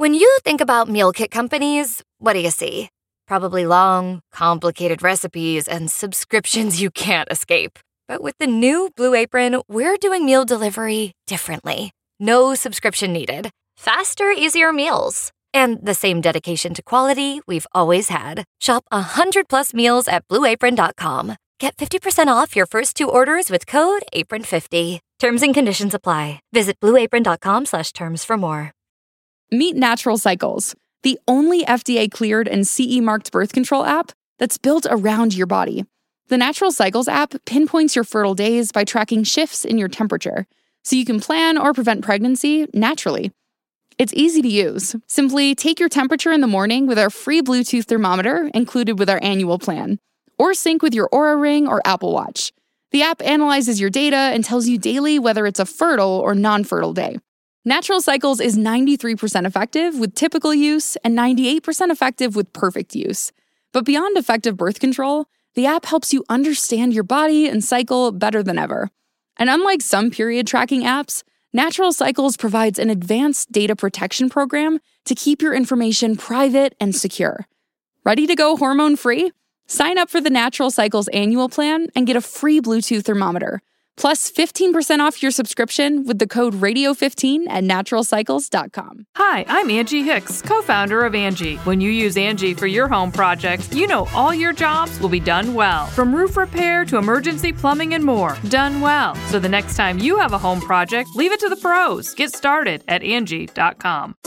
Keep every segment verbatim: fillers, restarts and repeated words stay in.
When you think about meal kit companies, what do you see? Probably long, complicated recipes and subscriptions you can't escape. But with the new Blue Apron, we're doing meal delivery differently. No subscription needed. Faster, easier meals. And the same dedication to quality we've always had. Shop one hundred plus meals at blue apron dot com. Get fifty percent off your first two orders with code apron fifty. Terms and conditions apply. Visit blue apron dot com slash terms for more. Meet Natural Cycles, the only F D A-cleared and C E-marked birth control app that's built around your body. The Natural Cycles app pinpoints your fertile days by tracking shifts in your temperature, so you can plan or prevent pregnancy naturally. It's easy to use. Simply take your temperature in the morning with our free Bluetooth thermometer included with our annual plan, or sync with your Oura Ring or Apple Watch. The app analyzes your data and tells you daily whether it's a fertile or non-fertile day. Natural Cycles is ninety-three percent effective with typical use and ninety-eight percent effective with perfect use. But beyond effective birth control, the app helps you understand your body and cycle better than ever. And unlike some period tracking apps, Natural Cycles provides an advanced data protection program to keep your information private and secure. Ready to go hormone-free? Sign up for the Natural Cycles annual plan and get a free Bluetooth thermometer, plus fifteen percent off your subscription with the code radio fifteen at natural cycles dot com. Hi, I'm Angie Hicks, co-founder of Angie. When you use Angie for your home projects, you know all your jobs will be done well. From roof repair to emergency plumbing and more, done well. So the next time you have a home project, leave it to the pros. Get started at Angie dot com.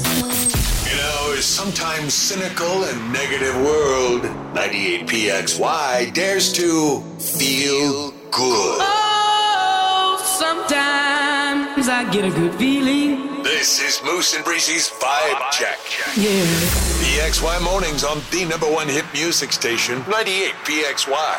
In our sometimes cynical and negative world, ninety-eight P X Y dares to feel good. Oh, sometimes I get a good feeling. This is Moose and Breezy's Vibe Check. Yeah. P X Y mornings on the number one hit music station, ninety-eight P X Y.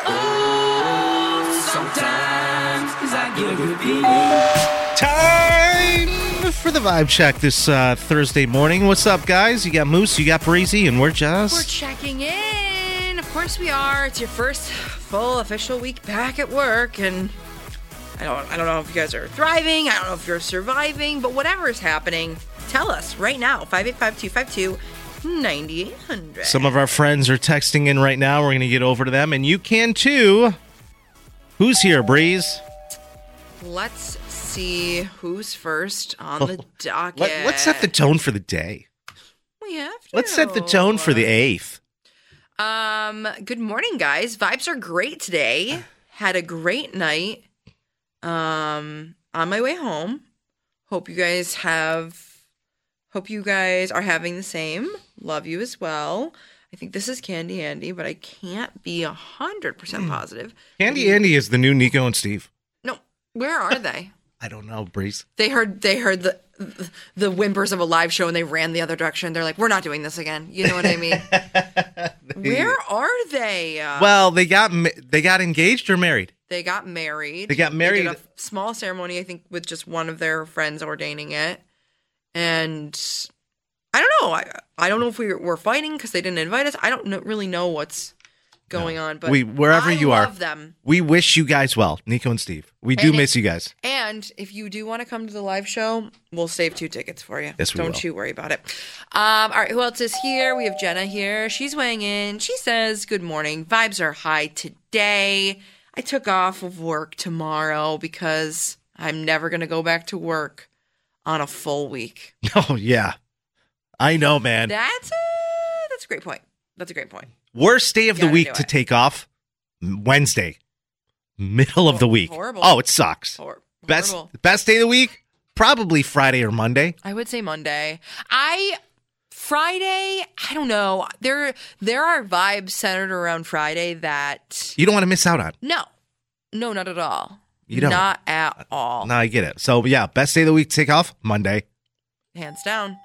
Oh, sometimes I get a good feeling. Time for the Vibe Check this uh, Thursday morning. What's up, guys? You got Moose, you got Breezy, and we're just... We're checking in. Of course we are. It's your first full official week back at work, and I don't I don't know if you guys are thriving. I don't know if you're surviving, but whatever is happening, tell us right now. five eight five, two five two, nine eight hundred. Some of our friends are texting in right now. We're going to get over to them, and you can too. Who's here, Breeze? Let's see who's first on Oh, the docket. Let, let's set the tone for the day. We have to. Let's set the tone for the eighth. Um, good morning, guys. Vibes are great today. Had a great night. Um, on my way home. Hope you guys have, hope you guys are having the same. Love you as well. I think this is Candy Andy, but I can't be a hundred percent positive. Candy Andy is the new Nico and Steve. No, where are they? I don't know, Breeze. They heard they heard the the whimpers of a live show and they ran the other direction. They're like, we're not doing this again. You know what I mean? Where are they? Uh, Well, they got ma- they got engaged or married. They got married. They got married. They did a small ceremony, I think, with just one of their friends ordaining it. And I don't know. I, I don't know if we were fighting because they didn't invite us. I don't know, really know what's going on. But we wherever I you love are, them. we wish you guys well, Nico and Steve. We do And miss if- you guys. And if you do want to come to the live show, we'll save two tickets for you. Yes, we Don't will. you worry about it. Um, all right, who else is here? We have Jenna here. She's weighing in. She says, good morning. Vibes are high today. I took off of work tomorrow because I'm never going to go back to work on a full week. Oh yeah, I know, man. That's a, that's a great point. That's a great point. Worst day of the Gotta week do to it. take off, Wednesday, middle of the week. Horrible. Oh, it sucks. Hor- Best horrible. best day of the week, probably Friday or Monday. I would say Monday. I Friday, I don't know. There there are vibes centered around Friday that You don't want to miss out on. no. No, not at all. You don't. Not at all. No, I get it. So yeah, best day of the week to take off, Monday. Hands down.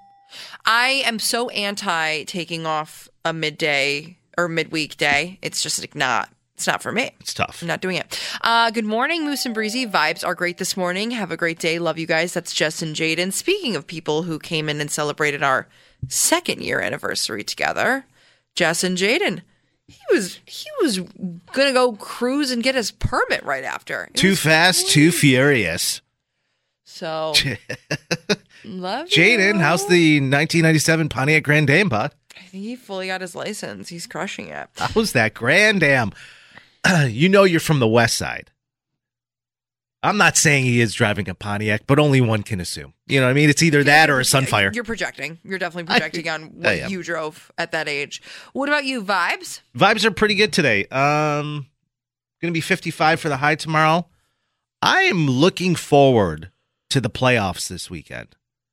I am so anti taking off a midday or midweek day. It's just like not it's not for me. It's tough. I'm not doing it. Uh, good morning, Moose and Breezy. Vibes are great this morning. Have a great day. Love you guys. That's Jess and Jaden. Speaking of people who came in and celebrated our second year anniversary together, Jess and Jaden. He was he was gonna go cruise and get his permit right after. It Too was fast, crazy. too furious. So, love Jaden, you. how's the nineteen ninety-seven Jaden, how's the nineteen ninety-seven Pontiac Grand Am, bud? I think he fully got his license. He's crushing it. How's that Grand Am? You know you're from the west side. I'm not saying he is driving a Pontiac, but only one can assume. You know what I mean? It's either that or a Sunfire. You're projecting. You're definitely projecting I, on what I you drove at that age. What about you, vibes? Vibes are pretty good today. Um, going to be fifty-five for the high tomorrow. I am looking forward to the playoffs this weekend.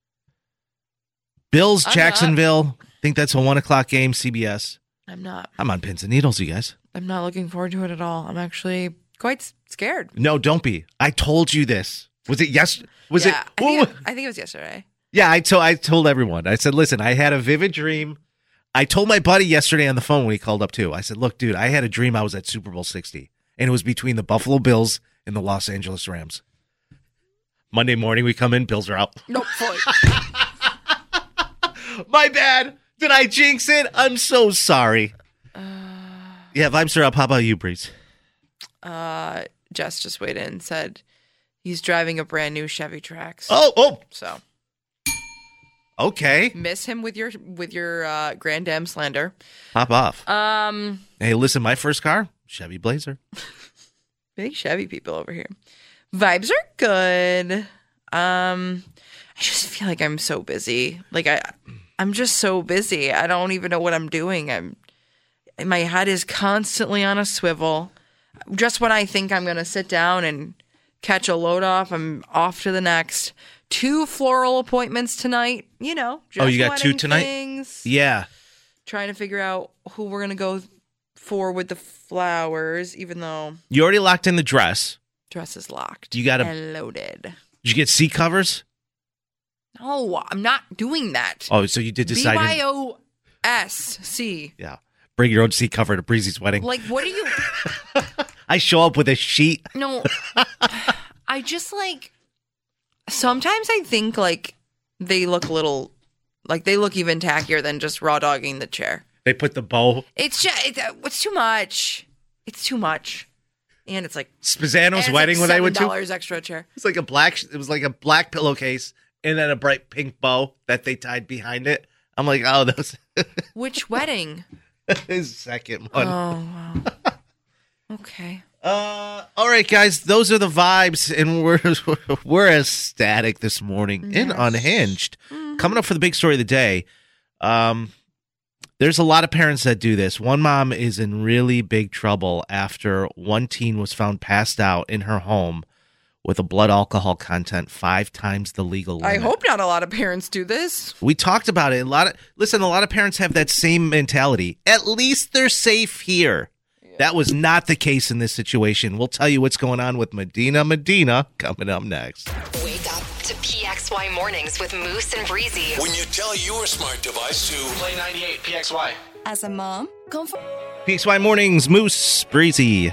Bills, I'm Jacksonville. Not. I think that's a one o'clock game, C B S. I'm not. I'm on pins and needles, you guys. I'm not looking forward to it at all. I'm actually quite scared. No, don't be. I told you this. Was it yes? Was yeah, it? I think it? I think it was yesterday. Yeah, I told I told everyone. I said, listen, I had a vivid dream. I told my buddy yesterday on the phone when he called up too. I said, look, dude, I had a dream I was at Super Bowl sixty, and it was between the Buffalo Bills and the Los Angeles Rams. Monday morning, we come in, Bills are out. Nope, fully. My bad. Did I jinx it? I'm so sorry. Uh, yeah, vibes are up. How about you, Breeze? Uh, Jess just weighed in and said he's driving a brand new Chevy Trax. Oh, oh. So. Okay. Miss him with your with your uh, Grand Am slander. Pop off. Um. Hey, listen, my first car, Chevy Blazer. Big Chevy people over here. Vibes are good. Um, I just feel like I'm so busy. Like I, I'm just so busy. I don't even know what I'm doing. I'm, my head is constantly on a swivel. Just when I think I'm gonna sit down and catch a load off, I'm off to the next. Two floral appointments tonight. You know. Just oh, you got two tonight? Things. Yeah. Trying to figure out who we're gonna go for with the flowers, even though you already locked in the dress. Dress is locked. You got and loaded. Did you get seat covers? No, I'm not doing that. Oh, so you did decide. B Y O S C. Yeah. Bring your own seat cover to Breezy's wedding. Like, what are you? I show up with a sheet. No. I just like. Sometimes I think like they look a little, like they look even tackier than just raw dogging the chair. They put the bow. It's just, it's, uh, it's too much. It's too much. And it's like Spazano's and wedding like when I went to. seven dollars extra chair. It's like a black. It was like a black pillowcase and then a bright pink bow that they tied behind it. I'm like, oh, those. Which wedding? His second one. Oh, wow. Okay. Uh, all right, guys. Those are the vibes, and we're we're ecstatic this morning Yes. and unhinged. Mm-hmm. Coming up for the big story of the day. Um. There's a lot of parents that do this. One mom is in really big trouble after one teen was found passed out in her home with a blood alcohol content five times the legal limit. I hope not a lot of parents do this. We talked about it. A lot of listen, a lot of parents have that same mentality. At least they're safe here. Yeah. That was not the case in this situation. We'll tell you what's going on with Medina Medina coming up next. Wake up to P X Y Mornings with Moose and Breezy. When you tell your smart device to play ninety-eight P X Y. As a mom, comfort. P X Y Mornings, Moose, Breezy.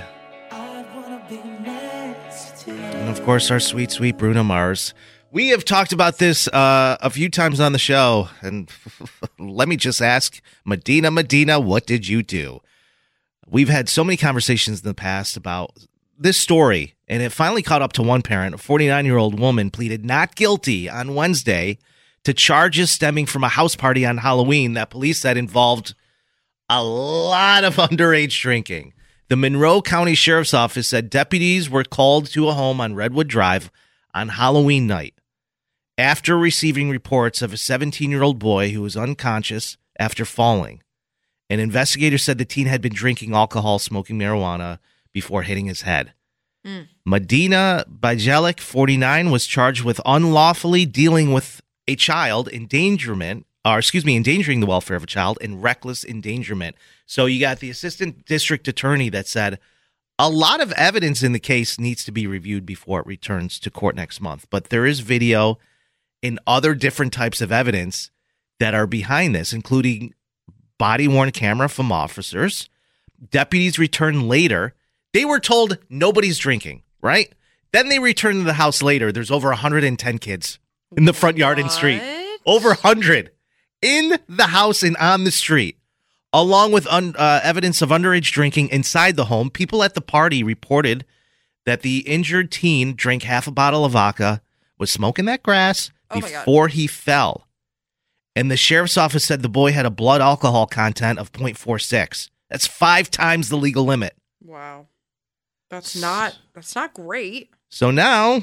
And of course, our sweet, sweet Bruno Mars. We have talked about this uh, a few times on the show. And let me just ask, Medina Medina, what did you do? We've had so many conversations in the past about this story, and it finally caught up to one parent. A forty-nine-year-old woman pleaded not guilty on Wednesday to charges stemming from a house party on Halloween that police said involved a lot of underage drinking. The Monroe County Sheriff's Office said deputies were called to a home on Redwood Drive on Halloween night after receiving reports of a seventeen-year-old boy who was unconscious after falling. An investigator said the teen had been drinking alcohol, smoking marijuana before hitting his head. Mm. Medina Bajelic, forty-nine, was charged with unlawfully dealing with a child, endangerment, or excuse me, endangering the welfare of a child, and reckless endangerment. So you got the assistant district attorney that said a lot of evidence in the case needs to be reviewed before it returns to court next month. But there is video and other different types of evidence that are behind this, including body-worn camera from officers. Deputies returned later. They were told nobody's drinking, right? Then they returned to the house later. There's over one hundred ten kids in the front yard and street. Over one hundred in the house and on the street, along with un, uh, evidence of underage drinking inside the home. People at the party reported that the injured teen drank half a bottle of vodka, was smoking that grass Oh my God. before he fell. And the sheriff's office said the boy had a blood alcohol content of point four six. That's five times the legal limit. Wow. That's not that's not great. So now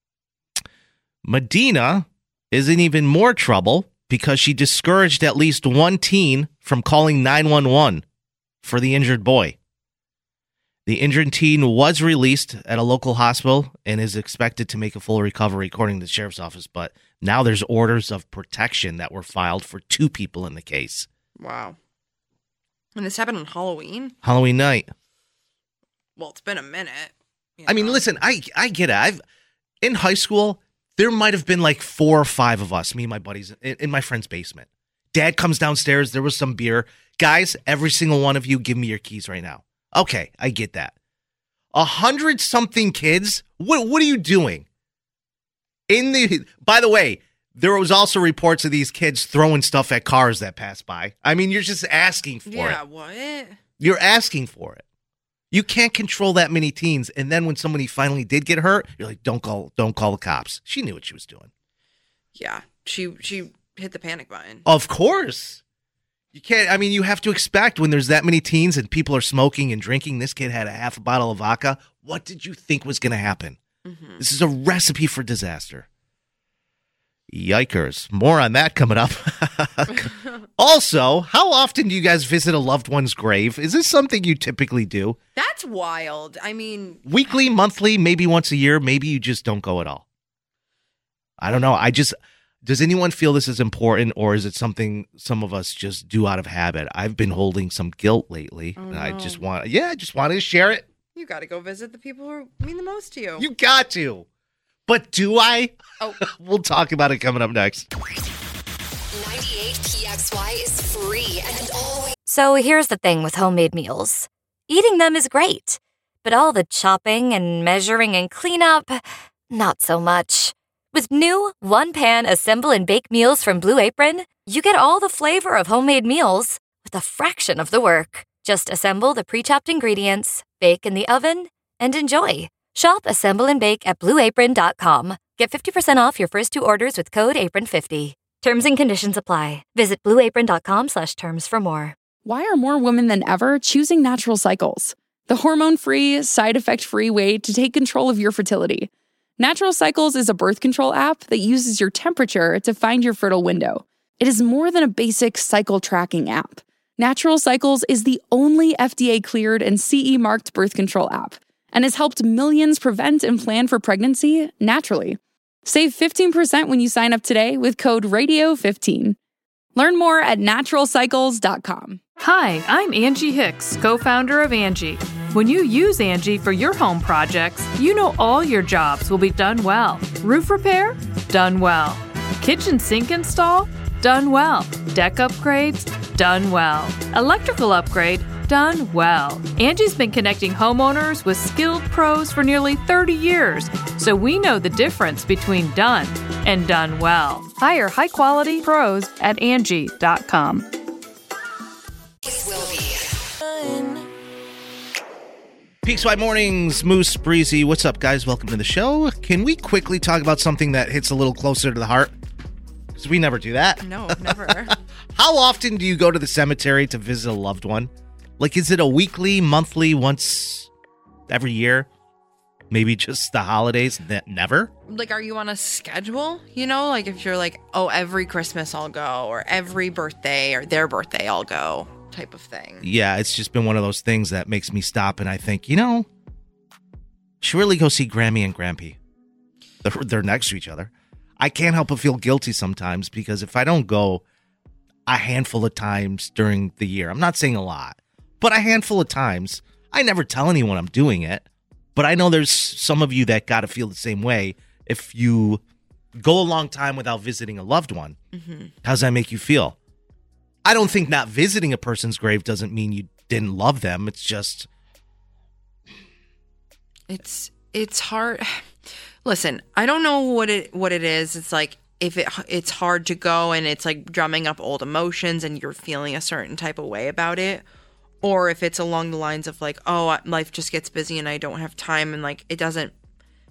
Medina is in even more trouble because she discouraged at least one teen from calling nine one one for the injured boy. The injured teen was released at a local hospital and is expected to make a full recovery, according to the sheriff's office. But now there's orders of protection that were filed for two people in the case. Wow. And this happened on Halloween? Halloween night. Well, it's been a minute. you I mean, know. listen, I I get it. I've in high school, there might have been like four or five of us, me and my buddies, in, in my friend's basement. Dad comes downstairs. There was some beer. Guys, every single one of you, give me your keys right now. Okay, I get that. A hundred something kids. What what are you doing? In the by the way, there was also reports of these kids throwing stuff at cars that passed by. I mean, you're just asking for Yeah, it. what? You're asking for it. You can't control that many teens. And then when somebody finally did get hurt, you're like, don't call, don't call the cops. She knew what she was doing. Yeah. She she hit the panic button. Of course. You can't, I mean, you have to expect when there's that many teens and people are smoking and drinking. This kid had a half a bottle of vodka. What did you think was going to happen? Mm-hmm. This is a recipe for disaster. Yikers. More on that coming up. Also, how often do you guys visit a loved one's grave? Is this something you typically do? That's wild. I mean, Weekly, monthly, maybe once a year, maybe you just don't go at all. I don't know. I just, does anyone feel this is important, or is it something some of us just do out of habit? I've been holding some guilt lately. Oh, and I no. just want, yeah, I just wanted to share it. you got to go visit the people who mean the most to you. You got to. But do I? Oh. We'll talk about it coming up next. ninety-eight P X Y is free and always. So here's the thing with homemade meals. Eating them is great, but all the chopping and measuring and cleanup, not so much. With new one-pan assemble and bake meals from Blue Apron, you get all the flavor of homemade meals with a fraction of the work. Just assemble the pre-chopped ingredients, bake in the oven, and enjoy. Shop, assemble, and bake at blue apron dot com. Get fifty percent off your first two orders with code apron fifty. Terms and conditions apply. Visit blue apron dot com slash terms for more. Why are more women than ever choosing Natural Cycles? The hormone-free, side-effect-free way to take control of your fertility. Natural Cycles is a birth control app that uses your temperature to find your fertile window. It is more than a basic cycle tracking app. Natural Cycles is the only F D A-cleared and C E-marked birth control app and has helped millions prevent and plan for pregnancy naturally. Save fifteen percent when you sign up today with code radio fifteen. Learn more at natural cycles dot com. Hi, I'm Angie Hicks, co-founder of Angie. When you use Angie for your home projects, you know all your jobs will be done well. Roof repair? Done well. Kitchen sink install? Done well. Deck upgrades? Done well. Electrical upgrade? Done well. Angie's been connecting homeowners with skilled pros for nearly thirty years, so we know the difference between done and done well. Hire high-quality pros at Angie dot com. Will be. P X Y Mornings, Moose, Breezy. What's up, guys? Welcome to the show. Can we quickly talk about something that hits a little closer to the heart? Because we never do that. No, never. How often do you go to the cemetery to visit a loved one? Like, is it a weekly, monthly, once every year? Maybe just the holidays? Ne- never? Like, are you on a schedule? You know, like if you're like, oh, every Christmas I'll go, or every birthday or their birthday I'll go, type of thing. Yeah, it's just been one of those things that makes me stop and I think, you know, should really go see Grammy and Grampy. They're, they're next to each other. I can't help but feel guilty sometimes because if I don't go a handful of times during the year, I'm not saying a lot, but a handful of times, I never tell anyone I'm doing it. But I know there's some of you that got to feel the same way. If you go a long time without visiting a loved one, mm-hmm. How does that make you feel? I don't think not visiting a person's grave doesn't mean you didn't love them. It's just... It's it's hard. Listen, I don't know what it what it is. It's like if it it's hard to go and it's like drumming up old emotions and you're feeling a certain type of way about it. Or if it's along the lines of like, oh, life just gets busy and I don't have time and like it doesn't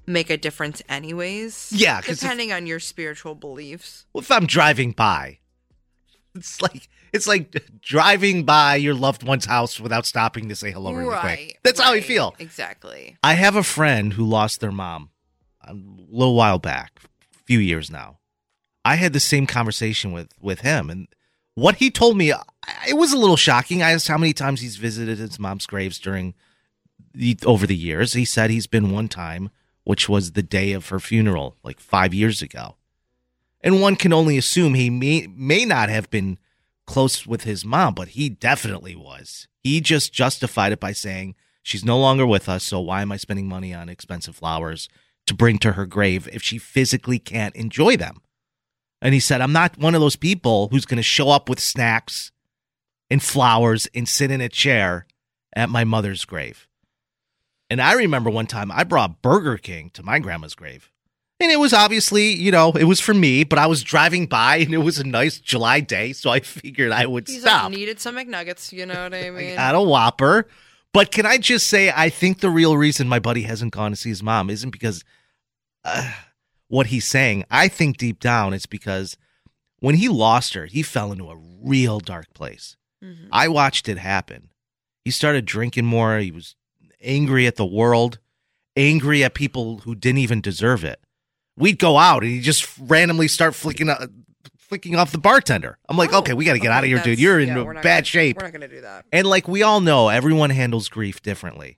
make a difference anyways. Yeah, 'cause depending on your spiritual beliefs. Well, if I'm driving by, it's like it's like driving by your loved one's house without stopping to say hello really Right, quick. That's how I right, feel. Exactly. I have a friend who lost their mom a little while back, a few years now. I had the same conversation with, with him, and what he told me, it was a little shocking. I asked how many times he's visited his mom's graves during the, over the years. He said he's been one time, which was the day of her funeral, like five years ago. And one can only assume he may, may not have been close with his mom, but he definitely was. He just justified it by saying, she's no longer with us, so why am I spending money on expensive flowers to bring to her grave if she physically can't enjoy them? And he said, I'm not one of those people who's going to show up with snacks and flowers and sit in a chair at my mother's grave. And I remember one time I brought Burger King to my grandma's grave. And it was obviously, you know, it was for me, but I was driving by and it was a nice July day, so I figured I would He's stop. like, needed some McNuggets, you know what I mean? I got a Whopper. But can I just say, I think the real reason my buddy hasn't gone to see his mom isn't because uh, what he's saying. I think deep down it's because when he lost her, he fell into a real dark place. Mm-hmm. I watched it happen. He started drinking more. He was angry at the world, angry at people who didn't even deserve it. We'd go out and he'd just randomly start flicking uh, flicking off the bartender. I'm like, oh, okay, we got to get okay, out of here, dude. You're in yeah, bad gonna, shape. We're not going to do that. And like we all know, everyone handles grief differently.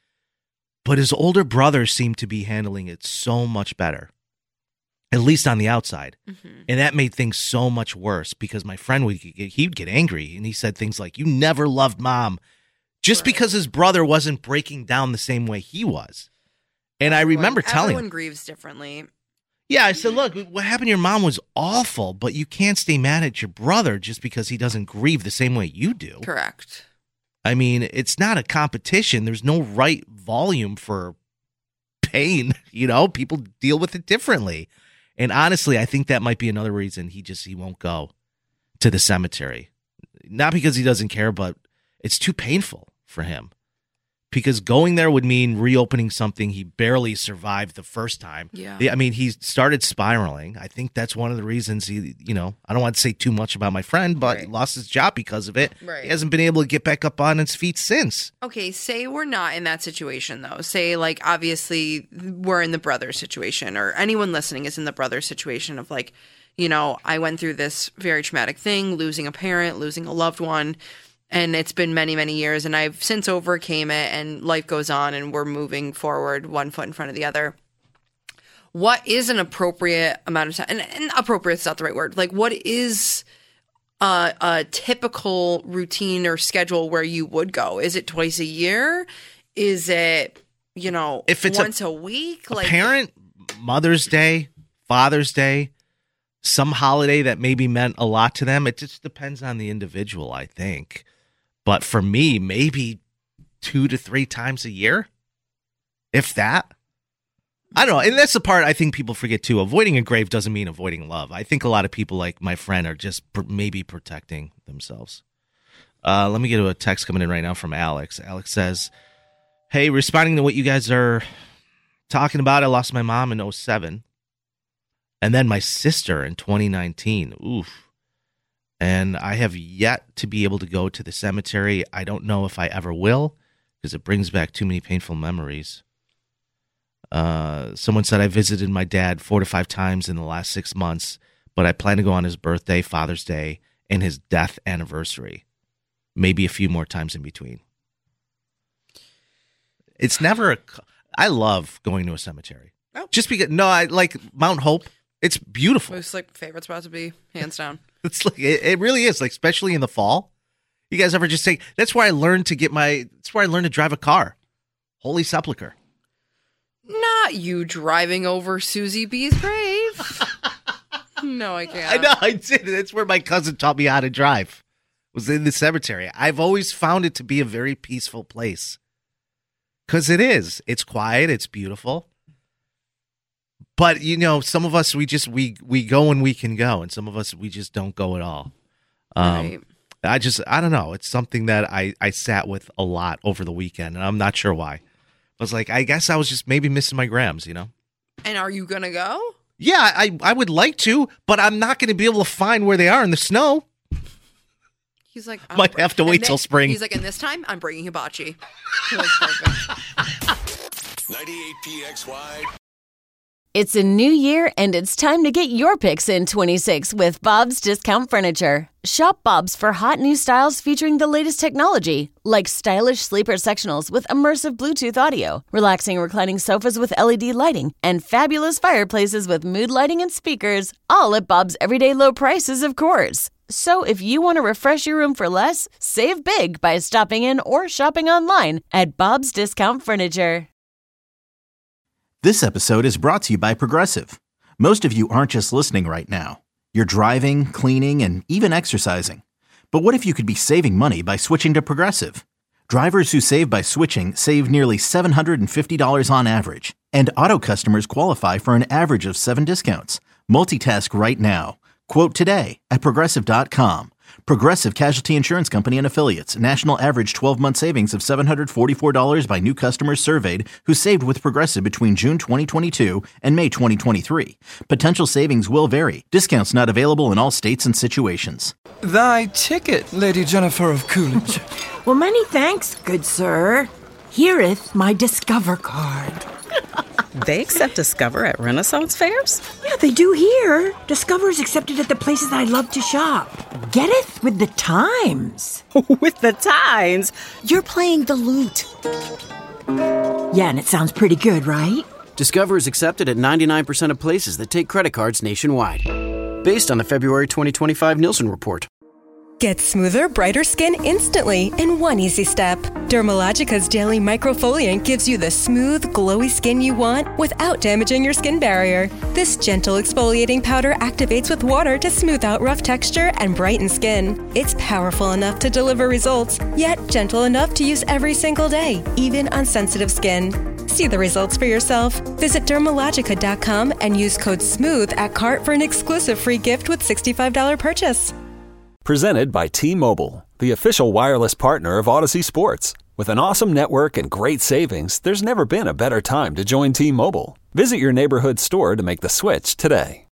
But his older brother seemed to be handling it so much better, at least on the outside. Mm-hmm. And that made things so much worse because my friend would get, he'd get angry and he said things like, you never loved mom, just right. because his brother wasn't breaking down the same way he was. And everyone, I remember telling everyone him, grieves differently. Yeah, I said, look, what happened to your mom was awful, but you can't stay mad at your brother just because he doesn't grieve the same way you do. Correct. I mean, it's not a competition. There's no right volume for pain. You know, people deal with it differently. And honestly, I think that might be another reason he just he won't go to the cemetery. Not because he doesn't care, but it's too painful for him. Because going there would mean reopening something he barely survived the first time. Yeah. I mean, he started spiraling. I think that's one of the reasons he, you know, I don't want to say too much about my friend, but right. he lost his job because of it. Right. He hasn't been able to get back up on his feet since. Okay, say we're not in that situation, though. Say, like, obviously we're in the brother situation, or anyone listening is in the brother situation of, like, you know, I went through this very traumatic thing, losing a parent, losing a loved one. And it's been many, many years, and I've since overcame it, and life goes on, and we're moving forward one foot in front of the other. What is an appropriate amount of time? And, and appropriate is not the right word. Like, what is a, a typical routine or schedule where you would go? Is it twice a year? Is it, you know, if it's once a, a week? A like parent, Mother's Day, Father's Day, some holiday that maybe meant a lot to them. It just depends on the individual, I think. But for me, maybe two to three times a year, if that. I don't know. And that's the part I think people forget, too. Avoiding a grave doesn't mean avoiding love. I think a lot of people like my friend are just pr- maybe protecting themselves. Uh, let me get to a text coming in right now from Alex. Alex says, hey, responding to what you guys are talking about, I lost my mom in oh seven. And then my sister in twenty nineteen. Oof. And I have yet to be able to go to the cemetery. I don't know if I ever will because it brings back too many painful memories. Uh, someone said I visited my dad four to five times in the last six months, but I plan to go on his birthday, Father's Day, and his death anniversary. Maybe a few more times in between. It's never a... I love going to a cemetery. Oh. Just because... No, I like Mount Hope. It's beautiful. It's like favorite spot to be, hands down. It's like it, it really is, like especially in the fall. You guys ever just take? That's where I learned to get my. That's where I learned to drive a car. Holy Sepulchre. Not you driving over Susie B's grave. No, I can't. I know I did. That's where my cousin taught me how to drive. Was in the cemetery. I've always found it to be a very peaceful place. Because it is. It's quiet. It's beautiful. But, you know, some of us, we just, we, we go when we can go. And some of us, we just don't go at all. Um, right. I just, I don't know. It's something that I, I sat with a lot over the weekend. And I'm not sure why. I was like, I guess I was just maybe missing my grams, you know? And are you going to go? Yeah, I, I would like to, but I'm not going to be able to find where they are in the snow. He's like, I'm might br- have to wait and till then- spring. He's like, and this time I'm bringing hibachi. That's perfect. ninety-eight P X Y. It's a new year, and it's time to get your picks in twenty-six with Bob's Discount Furniture. Shop Bob's for hot new styles featuring the latest technology, like stylish sleeper sectionals with immersive Bluetooth audio, relaxing reclining sofas with L E D lighting, and fabulous fireplaces with mood lighting and speakers, all at Bob's everyday low prices, of course. So if you want to refresh your room for less, save big by stopping in or shopping online at Bob's Discount Furniture. This episode is brought to you by Progressive. Most of you aren't just listening right now. You're driving, cleaning, and even exercising. But what if you could be saving money by switching to Progressive? Drivers who save by switching save nearly seven hundred fifty dollars on average. And auto customers qualify for an average of seven discounts. Multitask right now. Quote today at Progressive dot com. Progressive Casualty Insurance Company and Affiliates. National average twelve-month savings of seven hundred forty-four dollars by new customers surveyed who saved with Progressive between June twenty twenty-two and May twenty twenty-three. Potential savings will vary. Discounts not available in all states and situations. Thy ticket, Lady Jennifer of Coolidge. Well, many thanks, good sir. Hereeth my Discover card. They accept Discover at Renaissance fairs? Yeah, they do here. Discover is accepted at the places I love to shop. Getteth with the times. With the times? You're playing the lute. Yeah, and it sounds pretty good, right? Discover is accepted at ninety-nine percent of places that take credit cards nationwide. Based on the February twenty twenty-five Nielsen report. Get smoother, brighter skin instantly in one easy step. Dermalogica's daily microfoliant gives you the smooth, glowy skin you want without damaging your skin barrier. This gentle exfoliating powder activates with water to smooth out rough texture and brighten skin. It's powerful enough to deliver results, yet gentle enough to use every single day, even on sensitive skin. See the results for yourself. Visit Dermalogica dot com and use code SMOOTH at cart for an exclusive free gift with sixty-five dollars purchase. Presented by T-Mobile, the official wireless partner of Odyssey Sports. With an awesome network and great savings, there's never been a better time to join T-Mobile. Visit your neighborhood store to make the switch today.